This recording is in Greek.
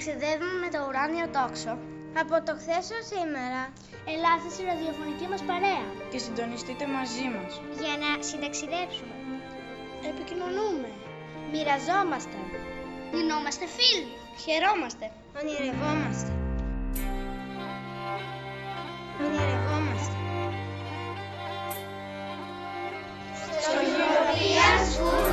Ταξιδεύουμε με το ουράνιο τόξο. Από το χθες ως σήμερα. Ελάτε στη ραδιοφωνική μας παρέα. Και συντονιστείτε μαζί μας. Για να συνταξιδέψουμε. Επικοινωνούμε. Μοιραζόμαστε. Γινόμαστε φίλοι. Χαιρόμαστε. Ονειρευόμαστε. Ονειρευόμαστε. Στο European School